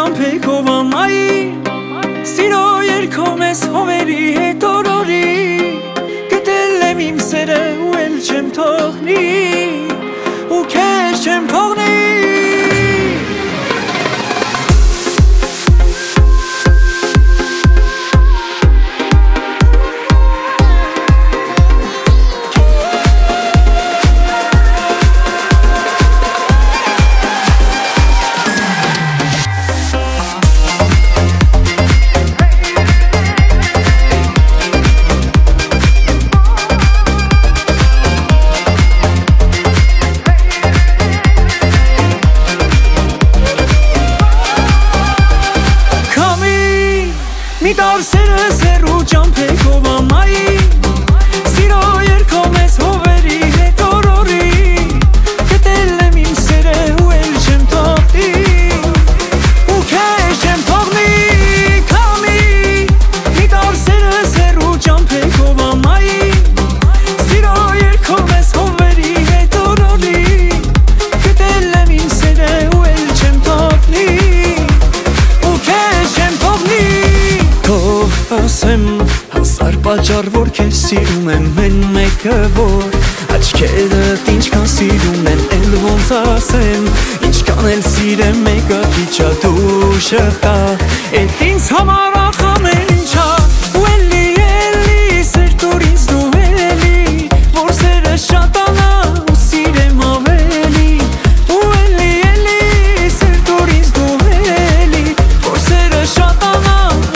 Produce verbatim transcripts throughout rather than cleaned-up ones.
ճամփեքով ամայի Սիրո երգում ես հովերի հետ օրորի Գտել եմ իմ սերը ու էլ չեմ թողնի Ու քեզ չեմ թողնի Mi dar sերը սերու ճամփեքով ամայի Սիրո երգում ես հովերի հետ օրորի Գտել եմ իմ սերը ու էլ չեմ թողնի Ու քեզ չեմ թողնի Քամի Mi dar սերը սերու ճամփեքով ամայի Սիրո երգում ես հովերի հետ օրորի Գտել եմ իմ սերը ու էլ չեմ թողնի Ու քեզ չեմ թողնի Թող ասեմ հազար պատճառ որ քեզ սիրում եմ Են մեկը որ աչքերդ ինչքան սիրում են Էլ ոնց ասեմ ինչքան էլ սիրեմ մեկը քիչ ա դու շղա Էդ ինձ համար ախամեն ինչա Ու էլի էլի սեր տուր ինձ դու էլի Որ սերը շատանա ու սիրեմ ավելի Ու էլի էլի սեր տուր ինձ դու էլի Որ սերը շատանա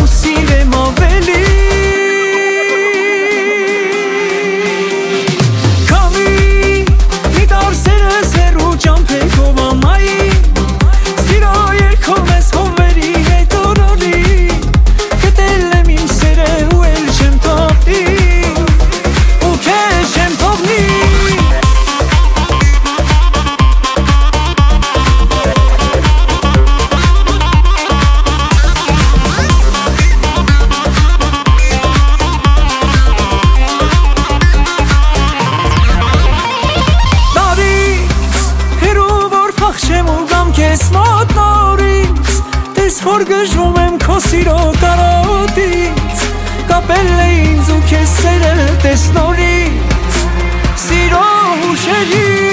Քեզ մոտ նորից Տես որ գժվում եմ քո սիրո կարոտից Կապել է ինձ ու քեզ սերը տես նորից Սիրո հուշերի